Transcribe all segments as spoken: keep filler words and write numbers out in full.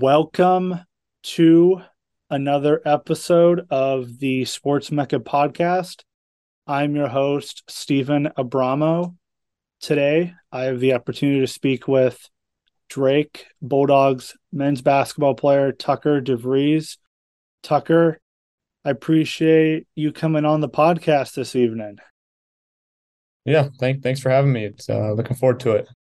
Welcome to another episode of the Sports Mecca podcast. I'm your host, Stephen Abramo. Today, I have the opportunity to speak with Drake Bulldogs men's basketball player Tucker DeVries. Tucker, I appreciate you coming on the podcast this evening. Yeah, thank, thanks for having me. It's uh, looking forward to it.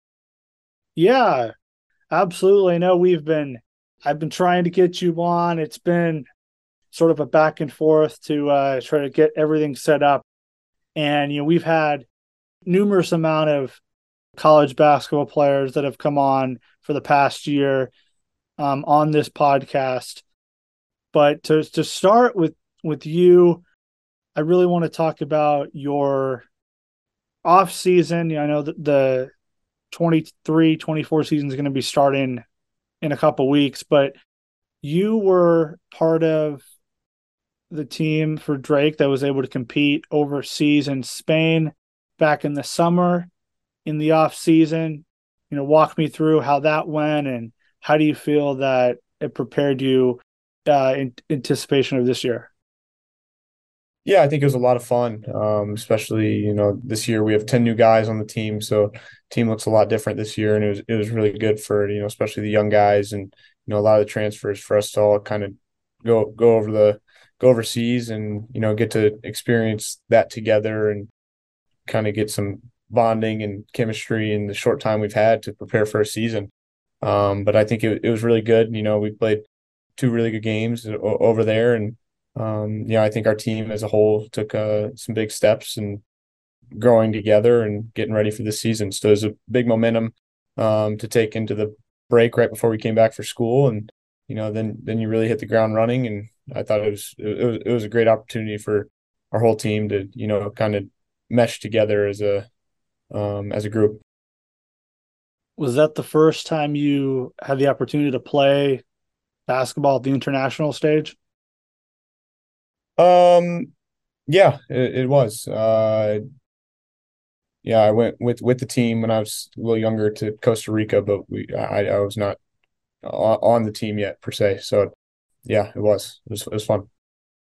Yeah, absolutely. I know we've been, I've been trying to get you on. It's been sort of a back and forth to uh, try to get everything set up. And, you know, we've had numerous amount of college basketball players that have come on for the past year um, on this podcast. But to, to start with, with you, I really want to talk about your off season. You know, I know that the twenty-three twenty-four season is going to be starting in a couple weeks, but you were part of the team for Drake that was able to compete overseas in Spain back in the summer, in the off season. You know, walk me through how that went and how do you feel that it prepared you uh, in anticipation of this year? Yeah, I think it was a lot of fun. Um, especially, you know, this year we have ten new guys on the team, so team looks a lot different this year, and it was it was really good for, you know, especially the young guys and, you know, a lot of the transfers for us to all kind of go go over the go overseas and, you know, get to experience that together and kind of get some bonding and chemistry in the short time we've had to prepare for a season. Um, but I think it, it was really good. You know, we played two really good games o- over there, and um, yeah, I think our team as a whole took uh, some big steps and growing together and getting ready for this season. So there's a big momentum um, to take into the break right before we came back for school, and you know, then then you really hit the ground running. And I thought it was it was it was a great opportunity for our whole team to, you know, kind of mesh together as a um, as a group. Was that the first time you had the opportunity to play basketball at the international stage? Um, yeah, it, it was. Uh, yeah, I went with with the team when I was a little younger to Costa Rica, but we I, I was not on on the team yet per se. So yeah, it was it was it was fun.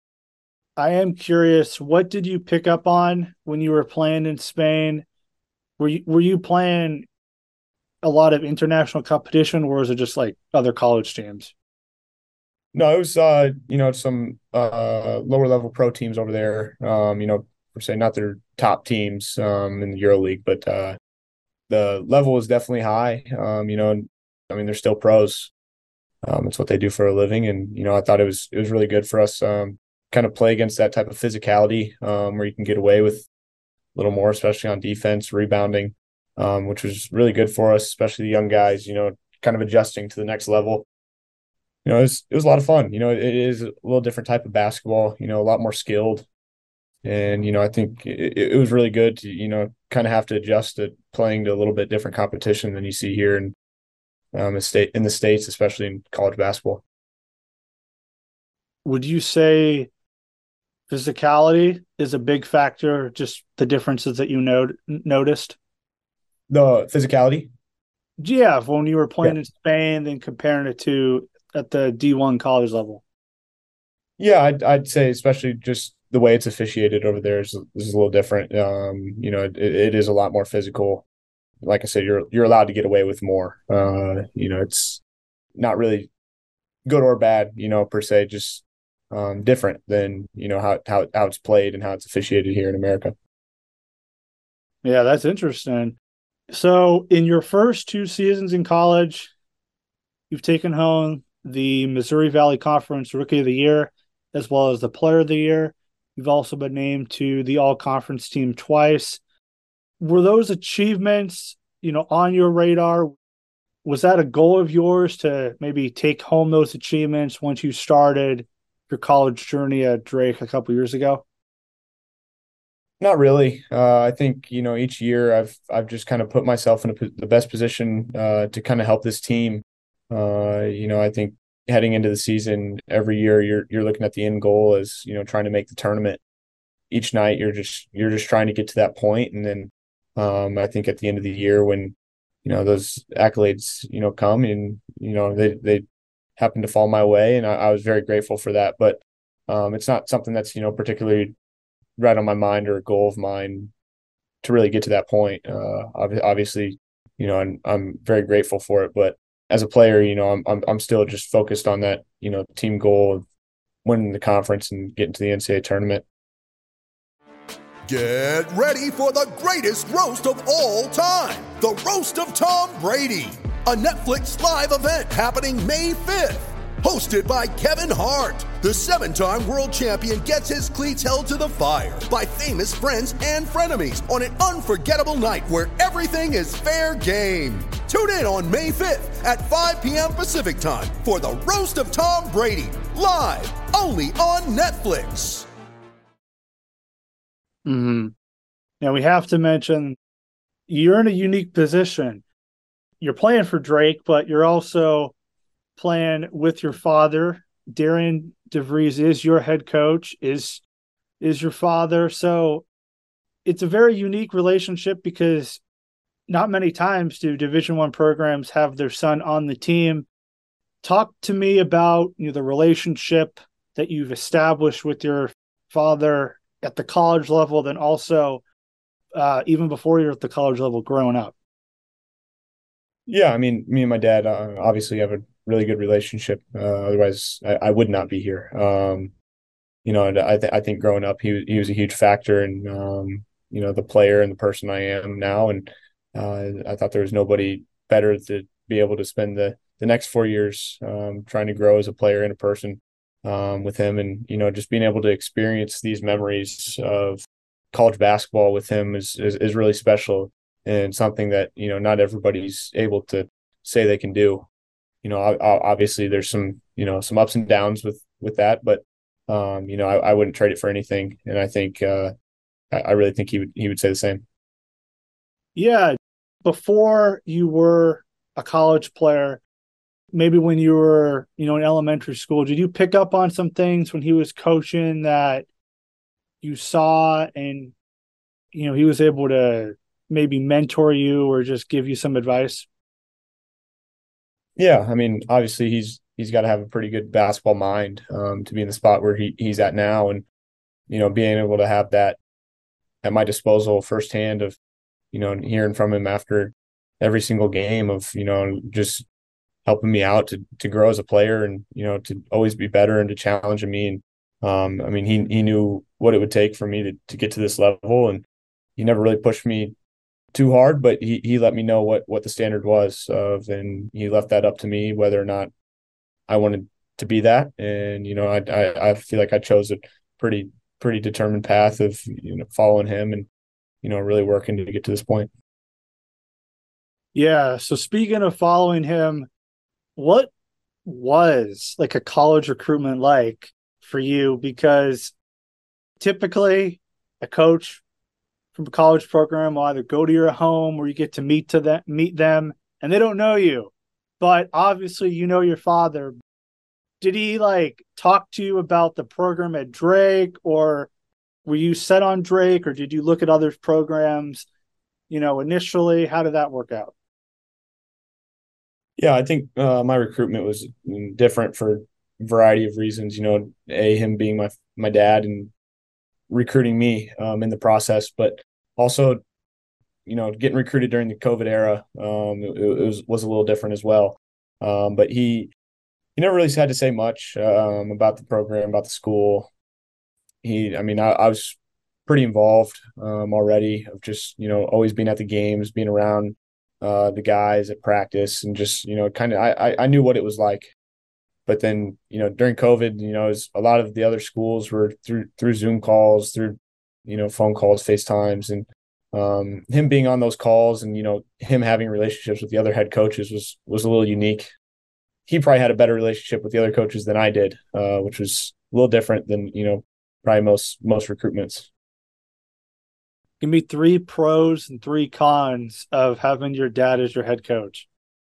I am curious, what did you pick up on when you were playing in Spain? Were you were you playing a lot of international competition, or was it just like other college teams? No, it was uh you know, some uh lower level pro teams over there. Um, you know, per se not their top teams um in the Euro League, but uh the level is definitely high. Um, you know, I mean they're still pros. Um, it's what they do for a living, and you know, I thought it was it was really good for us. Um, kind of play against that type of physicality, um, where you can get away with a little more, especially on defense, rebounding, um, which was really good for us, especially the young guys. You know, kind of adjusting to the next level. You know, it was it was a lot of fun. You know, it is a little different type of basketball. You know, a lot more skilled, and you know, I think it, it was really good to, you know, kind of have to adjust to playing to a little bit different competition than you see here in um, in state in the states, especially in college basketball. Would you say physicality is a big factor, just the differences that you not- noticed? The physicality. Yeah, when you were Yeah. playing in Spain, then comparing it to at the D one college level. Yeah, I'd I'd say especially just the way it's officiated over there is is a little different. Um, you know, it, it is a lot more physical. Like I said, you're you're allowed to get away with more. Uh, you know, it's not really good or bad, you know, per se, just um different than, you know, how how how it's played and how it's officiated here in America. Yeah, that's interesting. So, in your first two seasons in college, you've taken home the Missouri Valley Conference Rookie of the Year, as well as the Player of the Year. You've also been named to the All Conference team twice. Were those achievements, you know, on your radar? Was that a goal of yours to maybe take home those achievements once you started your college journey at Drake a couple years ago? Not really. Uh, I think, you know, each year I've I've just kind of put myself in a, the best position uh, to kind of help this team. Uh, you know, I think heading into the season every year you're you're looking at the end goal as, you know, trying to make the tournament. Each night you're just you're just trying to get to that point, and then um, I think at the end of the year when, you know, those accolades, you know, come and, you know, they they happened to fall my way, and I, I was very grateful for that. But um, it's not something that's, you know, particularly right on my mind or a goal of mine to really get to that point. Uh, obviously, you know, I'm, I'm very grateful for it, but as a player, you know, I'm, I'm, I'm still just focused on that, you know, team goal of winning the conference and getting to the N C double A tournament. Get ready for the greatest roast of all time, the Roast of Tom Brady, a Netflix live event happening May fifth. Hosted by Kevin Hart, the seven-time world champion gets his cleats held to the fire by famous friends and frenemies on an unforgettable night where everything is fair game. Tune in on May fifth at five p.m. Pacific time for the Roast of Tom Brady, live only on Netflix. Mm-hmm. Now we have to mention you're in a unique position. You're playing for Drake, but you're also playing with your father. Darian DeVries is your head coach, is is your father. So it's a very unique relationship because not many times do Division One programs have their son on the team. Talk to me about, you know, the relationship that you've established with your father at the college level, then also uh, even before you're at the college level growing up. Yeah, I mean, me and my dad uh, obviously have a really good relationship. Uh, otherwise, I, I would not be here. Um, you know, and I, th- I think growing up, he he was a huge factor in um, you know, the player and the person I am now. And uh, I thought there was nobody better to be able to spend the the next four years um, trying to grow as a player and a person um, with him, and you know, just being able to experience these memories of college basketball with him is is, is really special. And something that, you know, not everybody's able to say they can do. You know, obviously there's some, you know, some ups and downs with, with that, but, um, you know, I, I wouldn't trade it for anything. And I think, uh, I, I really think he would, he would say the same. Yeah. Before you were a college player, maybe when you were, you know, in elementary school, did you pick up on some things when he was coaching that you saw and, you know, he was able to maybe mentor you or just give you some advice? Yeah, I mean, obviously he's he's got to have a pretty good basketball mind um, to be in the spot where he he's at now, and you know, being able to have that at my disposal firsthand of, you know, hearing from him after every single game of, you know, just helping me out to to grow as a player and, you know, to always be better and to challenging me. And um, I mean, he he knew what it would take for me to to get to this level, and he never really pushed me too hard, but he he let me know what what the standard was of, and he left that up to me whether or not I wanted to be that. And you know, I I, I feel like I chose a pretty pretty determined path of, you know, following him and, you know, really working to get to this point. Yeah. So speaking of following him, what was like a college recruitment like for you? Because typically a coach from a college program will either go to your home where you get to meet to them, meet them, and they don't know you. But obviously you know your father. Did he like talk to you about the program at Drake, or were you set on Drake, or did you look at other programs, you know, initially? How did that work out? Yeah, I think uh, my recruitment was different for a variety of reasons. You know, a him being my my dad and recruiting me um, in the process, but also, you know, getting recruited during the COVID era, um, it, it was was a little different as well. Um, but he he never really had to say much um, about the program, about the school. He, I mean, I, I was pretty involved um, already of just, you know, always being at the games, being around uh, the guys at practice, and just, you know, kind of I I knew what it was like. But then, you know, during COVID, you know, was, a lot of the other schools were through through Zoom calls, through, you know, phone calls, FaceTimes, and um, him being on those calls and, you know, him having relationships with the other head coaches was was a little unique. He probably had a better relationship with the other coaches than I did, uh, which was a little different than, you know, probably most most recruitments. Give me three pros and three cons of having your dad as your head coach.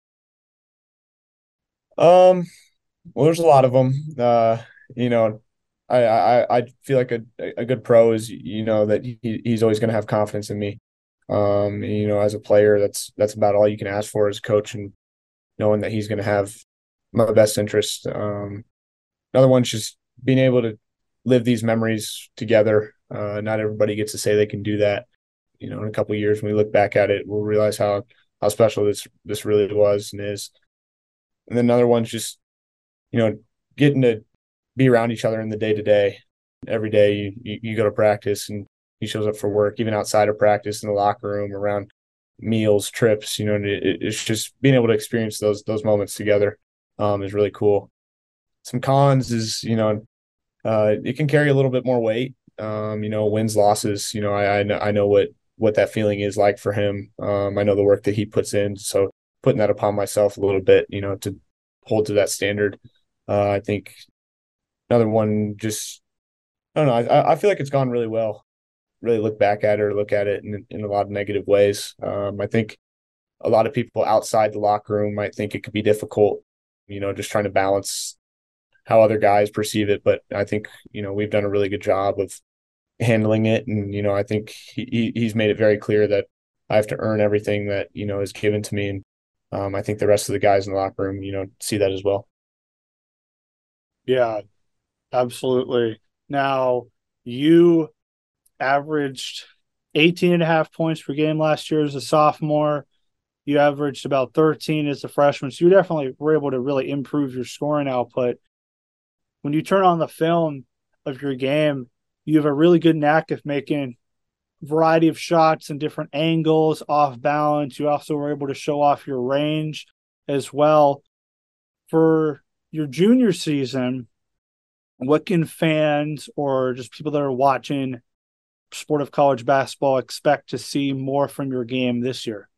Um, well, there's a lot of them. Uh, you know, I I I feel like a a good pro is, you know, that he he's always going to have confidence in me. Um, you know, as a player, that's that's about all you can ask for as a coach, and knowing that he's going to have my best interest. Um, another one's just being able to live these memories together. Uh, not everybody gets to say they can do that. You know, in a couple of years when we look back at it, we'll realize how how special this this really was and is. And then another one's just, you know, getting to be around each other in the day to day. Every day you, you, you go to practice and he shows up for work, even outside of practice in the locker room, around meals, trips, you know, it, it's just being able to experience those those moments together um, is really cool. Some cons is, you know, uh, it can carry a little bit more weight. Um, you know, wins, losses, you know, I, I know, I know what, what that feeling is like for him. Um, I know the work that he puts in. So putting that upon myself a little bit, you know, to hold to that standard. Uh, I think another one, just, I don't know. I, I feel like it's gone really well. Really look back at it or look at it in, in a lot of negative ways. Um, I think a lot of people outside the locker room might think it could be difficult, you know, just trying to balance how other guys perceive it. But I think, you know, we've done a really good job of handling it. And, you know, I think he, he's made it very clear that I have to earn everything that, you know, is given to me. And um, I think the rest of the guys in the locker room, you know, see that as well. Yeah, absolutely. Now, you averaged eighteen and a half points per game last year as a sophomore. You averaged about thirteen as a freshman. So you definitely were able to really improve your scoring output. When you turn on the film of your game, you have a really good knack of making a variety of shots and different angles, off balance. You also were able to show off your range as well. For your junior season, what can fans or just people that are watching sport of college basketball expect to see more from your game this year?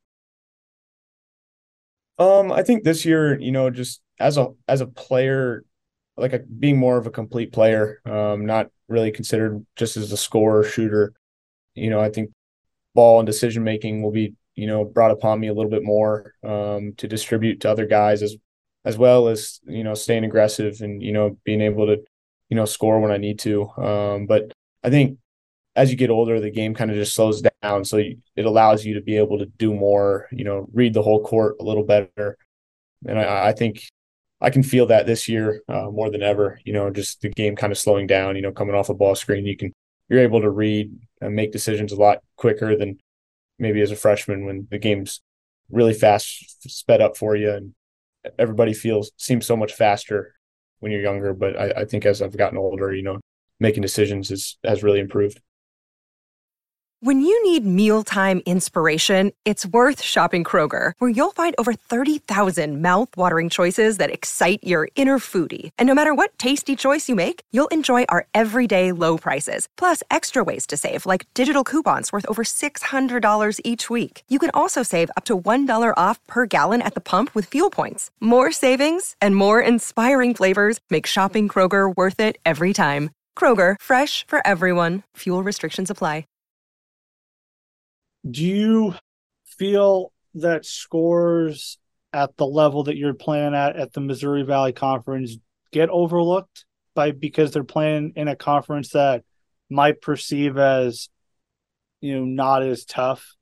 Um, I think this year, you know, just as a as a player, like a, being more of a complete player, um, not really considered just as a scorer, shooter. You know, I think ball and decision making will be, you know, brought upon me a little bit more um, to distribute to other guys as as well as, you know, staying aggressive and, you know, being able to, you know, score when I need to. Um, but I think as you get older, the game kind of just slows down. So you, it allows you to be able to do more, you know, read the whole court a little better. And I, I think I can feel that this year uh, more than ever, you know, just the game kind of slowing down, you know, coming off a ball screen, you can, you're able to read and make decisions a lot quicker than maybe as a freshman when the game's really fast sped up for you and everybody feels, seems so much faster when you're younger. But I, I think as I've gotten older, you know, making decisions is, has really improved. When you need mealtime inspiration, it's worth shopping Kroger, where you'll find over thirty thousand mouth-watering choices that excite your inner foodie. And no matter what tasty choice you make, you'll enjoy our everyday low prices, plus extra ways to save, like digital coupons worth over six hundred dollars each week. You can also save up to one dollar off per gallon at the pump with fuel points. More savings and more inspiring flavors make shopping Kroger worth it every time. Kroger, fresh for everyone. Fuel restrictions apply. Do you feel that scores at the level that you're playing at at the Missouri Valley Conference get overlooked by because they're playing in a conference that might perceive as, you know, not as tough?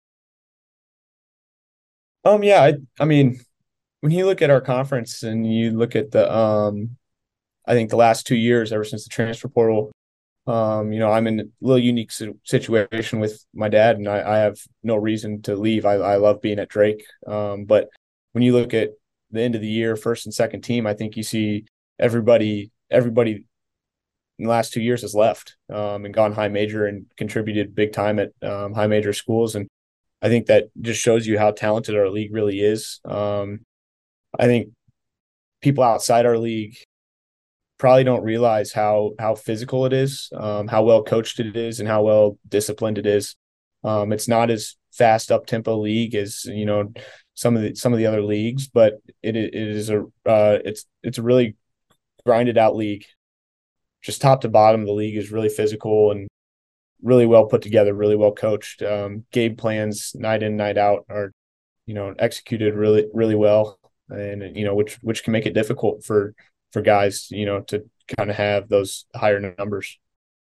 Um, yeah, I, I mean, when you look at our conference and you look at the, um, I think the last two years, ever since the transfer portal, Um, you know, I'm in a little unique situation with my dad, and I, I have no reason to leave. I, I love being at Drake. Um, but when you look at the end of the year, first and second team, I think you see everybody, everybody in the last two years has left um, and gone high major and contributed big time at um, high major schools. And I think that just shows you how talented our league really is. Um, I think people outside our league probably don't realize how how physical it is, um, how well coached it is, and how well disciplined it is. Um, it's not as fast up tempo league as, you know, some of the some of the other leagues, but it it is a uh, it's it's a really grinded out league. Just top to bottom, the league is really physical and really well put together, really well coached. Um, game plans night in, night out are, you know, executed really really well, and you know which which can make it difficult for. for guys, you know, to kind of have those higher numbers.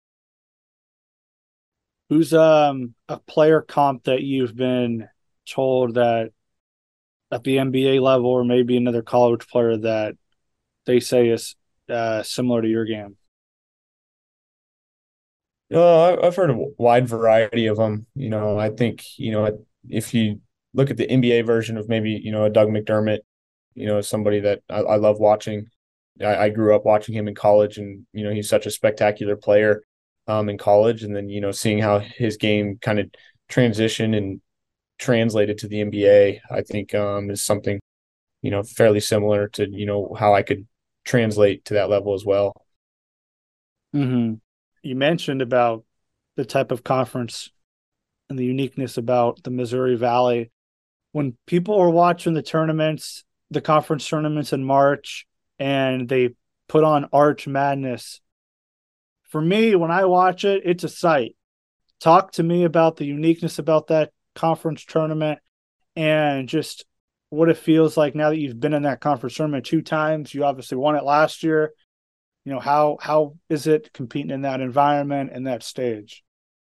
Who's um a player comp that you've been told that at the N B A level or maybe another college player that they say is uh, similar to your game? Uh, I've heard a wide variety of them. You know, I think, you know, if you look at the N B A version of maybe, you know, a Doug McDermott, you know, somebody that I, I love watching. I, I grew up watching him in college, and, you know, he's such a spectacular player um, in college. And then, you know, seeing how his game kind of transitioned and translated to the N B A, I think um, is something, you know, fairly similar to, you know, how I could translate to that level as well. Mm-hmm. You mentioned about the type of conference and the uniqueness about the Missouri Valley. When people are watching the tournaments, the conference tournaments in March, and they put on Arch Madness, for me, when I watch it, it's a sight. Talk to me about the uniqueness about that conference tournament and just what it feels like now that you've been in that conference tournament two times. You obviously won it last year. You know, how how is it competing in that environment and that stage?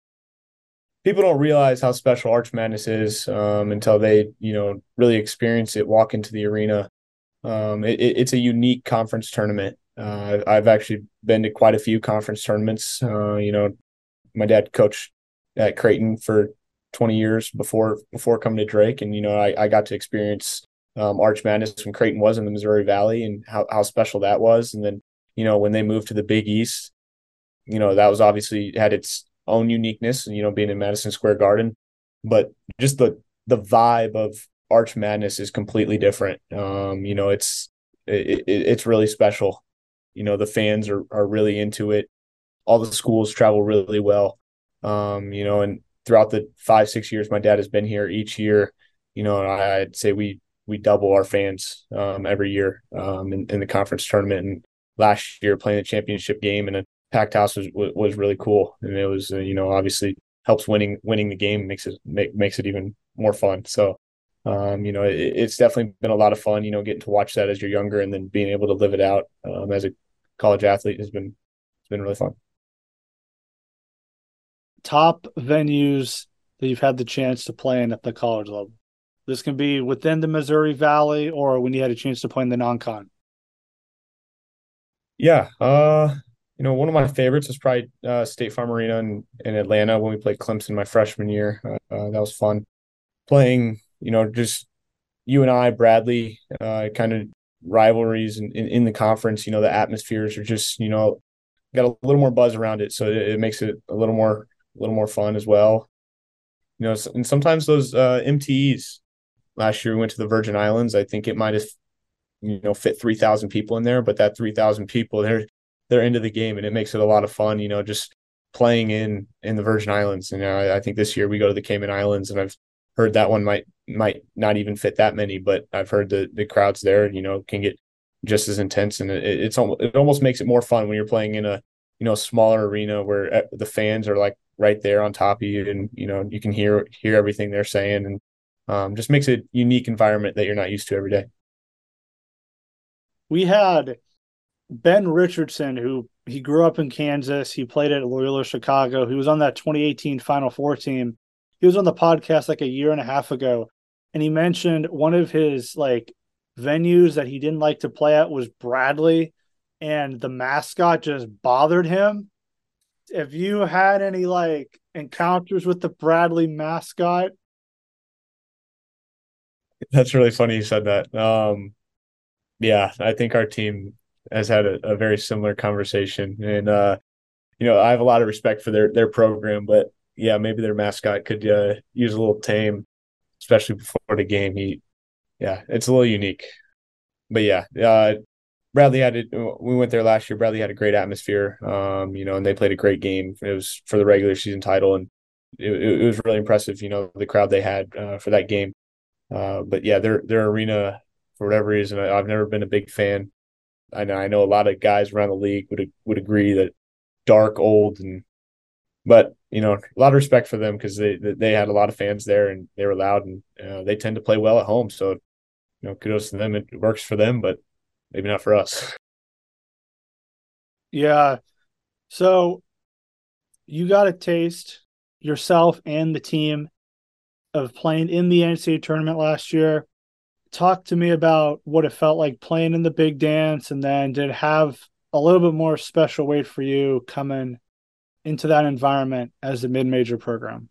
People don't realize how special Arch Madness is um, until they, you know, really experience it, walk into the arena. Um, it, it's a unique conference tournament. Uh, I've actually been to quite a few conference tournaments. Uh, you know, my dad coached at Creighton for twenty years before before coming to Drake, and you know, I, I got to experience um, Arch Madness when Creighton was in the Missouri Valley and how how special that was. And then, you know, when they moved to the Big East, you know, that was obviously had its own uniqueness, you know, being in Madison Square Garden, but just the the vibe of Arch Madness is completely different. Um, you know, it's it, it, it's really special. You know, the fans are are really into it. All the schools travel really well. Um, you know, and throughout the five six years my dad has been here, each year, you know, I'd say we we double our fans um, every year um, in, in the conference tournament. And last year, playing the championship game in a packed house was was really cool, and it was uh, you know, obviously helps winning winning the game, makes it make, makes it even more fun. So um, you know, it, it's definitely been a lot of fun, you know, getting to watch that as you're younger, and then being able to live it out um, as a college athlete has been it's been really fun. Top venues that you've had the chance to play in at the college level. This can be within the Missouri Valley or when you had a chance to play in the non-con. Yeah, uh, you know, one of my favorites is probably uh, State Farm Arena in, in Atlanta when we played Clemson my freshman year. Uh, uh, that was fun playing. You know, just you and I, Bradley, uh, kind of rivalries in, in, in the conference. You know, the atmospheres are just, you know, got a little more buzz around it, so it, it makes it a little more a little more fun as well. You know, and sometimes those uh, M T Es. Last year we went to the Virgin Islands. I think it might have, you know, fit three thousand people in there, but that three thousand people, they're they're into the game, and it makes it a lot of fun, you know, just playing in in the Virgin Islands. And you know, I, I think this year we go to the Cayman Islands, and I've heard that one might might not even fit that many, but I've heard the the crowds there, you know, can get just as intense, and it, it's almost it almost makes it more fun when you're playing in a, you know, smaller arena where the fans are like right there on top of you, and you know, you can hear hear everything they're saying, and um, just makes it a unique environment that you're not used to every day. We had Ben Richardson, who he grew up in Kansas. He played at Loyola Chicago. He was on that twenty eighteen Final Four team. He was on the podcast like a year and a half ago, and he mentioned one of his like venues that he didn't like to play at was Bradley, and the mascot just bothered him. Have you had any like encounters with the Bradley mascot? That's really funny you said that. Um, yeah, I think our team has had a, a very similar conversation, and uh, you know, I have a lot of respect for their their program, but yeah, maybe their mascot could uh, use a little tame, especially before the game. He, yeah, it's a little unique, but yeah, uh, Bradley had it. We went there last year. Bradley had a great atmosphere, um, you know, and they played a great game. It was for the regular season title, and it, it was really impressive, you know, the crowd they had uh, for that game. Uh, but yeah, their their arena, for whatever reason, I, I've never been a big fan. I know I know a lot of guys around the league would would agree that dark, old, and but you know, a lot of respect for them because they they had a lot of fans there and they were loud, and uh, they tend to play well at home. So, you know, kudos to them. It works for them, but maybe not for us. Yeah. So you got a taste yourself and the team of playing in the N C double A tournament last year. talk to me about what it felt like playing in the big dance, and then did it have a little bit more special weight for you coming into that environment as a mid-major program?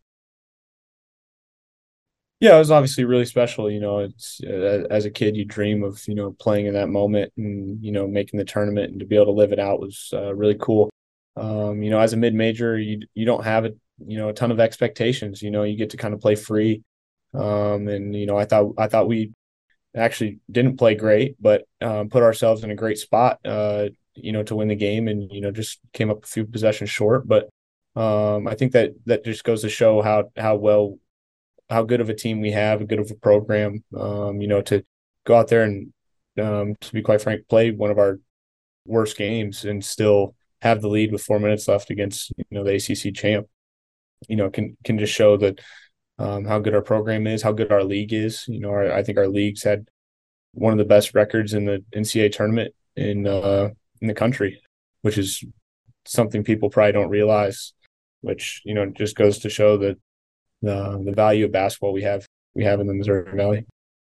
Yeah, it was obviously really special. You know, it's uh, as a kid, you dream of, you know, playing in that moment and, you know, making the tournament, and to be able to live it out was uh, really cool. Um, you know, as a mid-major, you you don't have a, you know, a ton of expectations. You know, you get to kind of play free. Um, and, you know, I thought I thought we actually didn't play great, but um, put ourselves in a great spot, uh, you know, to win the game, and, you know, just came up a few possessions short. But um, I think that that just goes to show how how well how good of a team we have, a good of a program, um, you know, to go out there and, um, to be quite frank, play one of our worst games and still have the lead with four minutes left against, you know, the A C C champ, you know, can, can just show that, um, how good our program is, how good our league is. You know, our, I think our league's had one of the best records in the N C double A tournament in, uh, in the country, which is something people probably don't realize, which, you know, just goes to show that, the the value of basketball we have we have in the Missouri Valley.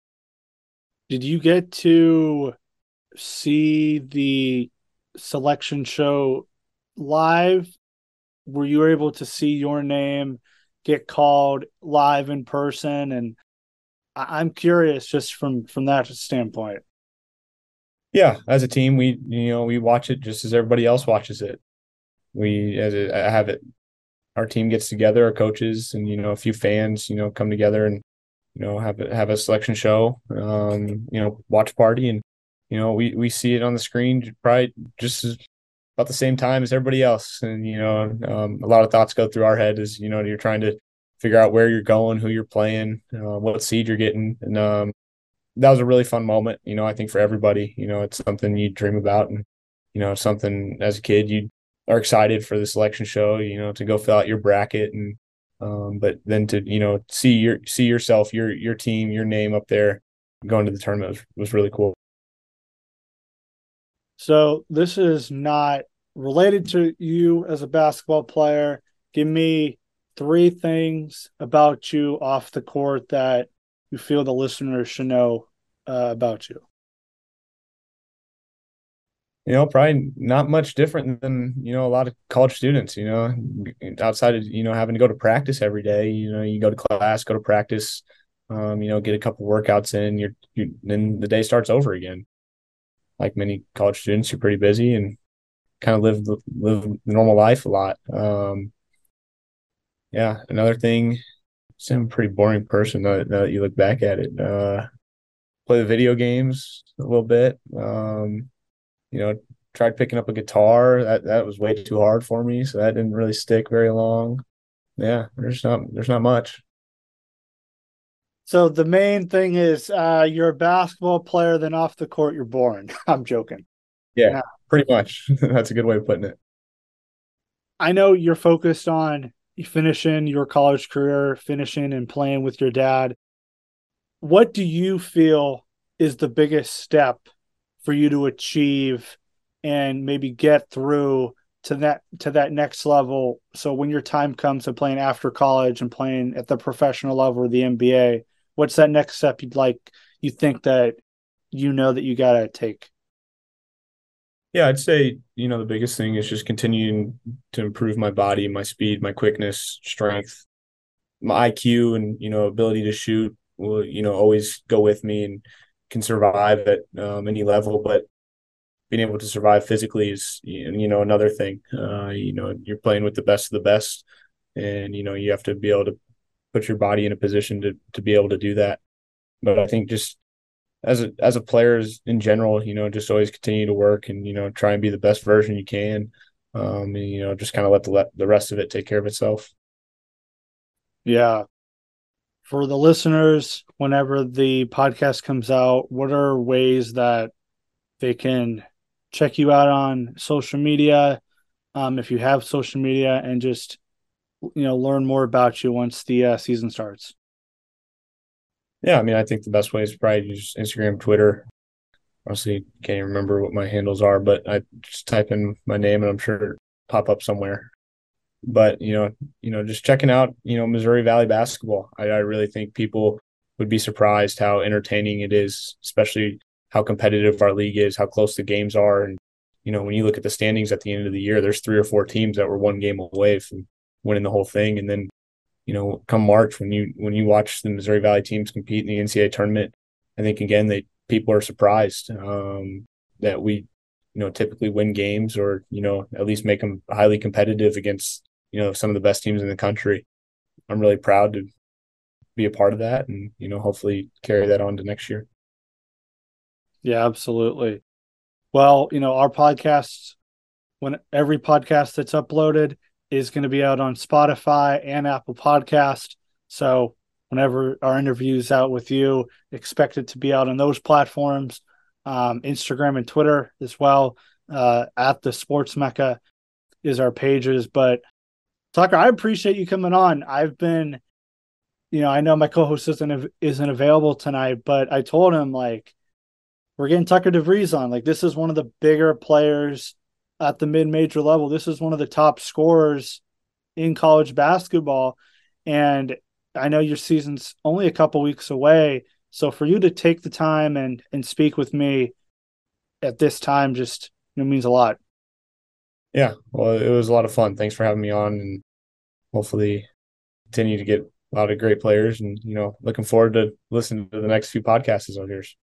Did you get to see the selection show live? Were you able to see your name get called live in person? And I'm curious just from from that standpoint. Yeah, as a team, we you know we watch it just as everybody else watches it. We as a, I have it. Our team gets together, our coaches, and, you know, a few fans, you know, come together and, you know, have a, have a selection show, um, you know, watch party. And, you know, we, we see it on the screen probably just as, about the same time as everybody else. And, you know, um, a lot of thoughts go through our head as, you know, you're trying to figure out where you're going, who you're playing, uh, what seed you're getting. And um, that was a really fun moment, you know, I think for everybody. You know, it's something you dream about, and, you know, it's something as a kid you are excited for the selection show, you know, to go fill out your bracket, and um, but then to, you know, see your see yourself, your your team, your name up there going to the tournament was, was really cool. So this is not related to you as a basketball player. Give me three things about you off the court that you feel the listeners should know uh, about you. You know, probably not much different than, you know, a lot of college students, you know, outside of, you know, having to go to practice every day. You know, you go to class, go to practice, um, you know, get a couple workouts in, you're, you then the day starts over again. Like many college students, you're pretty busy and kind of live, live the normal life a lot. Um, yeah. Another thing, I'm a pretty boring person now that, now that you look back at it. Uh, play the video games a little bit. Um, You know, tried picking up a guitar. That that was way too hard for me, so that didn't really stick very long. Yeah, there's not there's not much. So the main thing is uh, you're a basketball player, then off the court you're boring. I'm joking. Yeah, yeah. Pretty much. That's a good way of putting it. I know you're focused on finishing your college career, finishing and playing with your dad. What do you feel is the biggest step for you to achieve and maybe get through to that to that next level? So when your time comes to playing after college and playing at the professional level or the N B A, what's that next step you'd like you think that you know that you gotta take? Yeah, I'd say, you know, the biggest thing is just continuing to improve my body, my speed, my quickness, strength, my I Q, and, you know, ability to shoot will, you know, always go with me and can survive at um, any level. But being able to survive physically is, you know, another thing. Uh, you know, you're playing with the best of the best, and, you know, you have to be able to put your body in a position to to be able to do that. But I think just as a as a player in general, you know, just always continue to work and, you know, try and be the best version you can. Um, and, you know, just kind of let the let the rest of it take care of itself. Yeah. For the listeners, whenever the podcast comes out, what are ways that they can check you out on social media, um, if you have social media, and just, you know, learn more about you once the uh, season starts? Yeah, I mean, I think the best way is probably just Instagram, Twitter. Honestly, can't even remember what my handles are, but I just type in my name and I'm sure it'll pop up somewhere. But, you know, you know, just checking out, you know, Missouri Valley basketball. I, I really think people would be surprised how entertaining it is, especially how competitive our league is, how close the games are. And, you know, when you look at the standings at the end of the year, there's three or four teams that were one game away from winning the whole thing. And then, you know, come March, when you when you watch the Missouri Valley teams compete in the N C double A tournament, I think, again, they people are surprised um, that we, you know, typically win games or, you know, at least make them highly competitive against, you know, some of the best teams in the country. I'm really proud to be a part of that and, you know, hopefully carry that on to next year. Yeah, absolutely. Well, you know, our podcast, when every podcast that's uploaded is going to be out on Spotify and Apple Podcast. So whenever our interview's out with you, expect it to be out on those platforms, um, Instagram and Twitter as well. Uh, at the Sports Mecca is our pages. But Tucker, I appreciate you coming on. I've been, you know, I know my co-host isn't isn't available tonight, but I told him, like, we're getting Tucker DeVries on. Like, this is one of the bigger players at the mid-major level. This is one of the top scorers in college basketball. And I know your season's only a couple weeks away. So for you to take the time and and speak with me at this time just, you know, means a lot. Yeah, well, it was a lot of fun. Thanks for having me on, and hopefully continue to get a lot of great players. And, you know, looking forward to listening to the next few podcasts of yours.